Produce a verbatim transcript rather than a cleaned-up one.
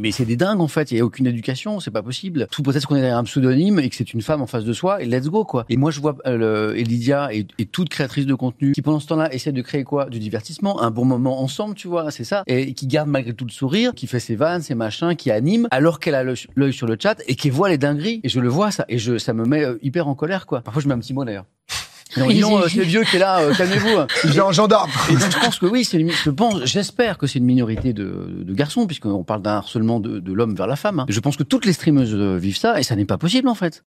Mais c'est des dingues en fait, il y a aucune éducation, c'est pas possible. Tout peut-être qu'on est derrière un pseudonyme et que c'est une femme en face de soi et let's go quoi. Et moi je vois euh, Lydia et, et toute créatrice de contenu qui pendant ce temps-là essaie de créer quoi, du divertissement, un bon moment ensemble, tu vois, c'est ça, et qui garde malgré tout le sourire, qui fait ses vannes, ses machins, qui anime, alors qu'elle a l'œil sur le chat et qui voit les dingueries. Et je le vois ça, et je ça me met hyper en colère quoi. Parfois je mets un petit mot d'ailleurs. Non, dis donc, c'est vieux qui est là, euh, calmez-vous. Il vient en gendarme. Et donc, je pense que oui, c'est une, je pense, j'espère que c'est une minorité de, de garçons, puisqu'on parle d'un harcèlement de, de l'homme vers la femme. Hein. Je pense que toutes les streameuses vivent ça, et ça n'est pas possible, en fait.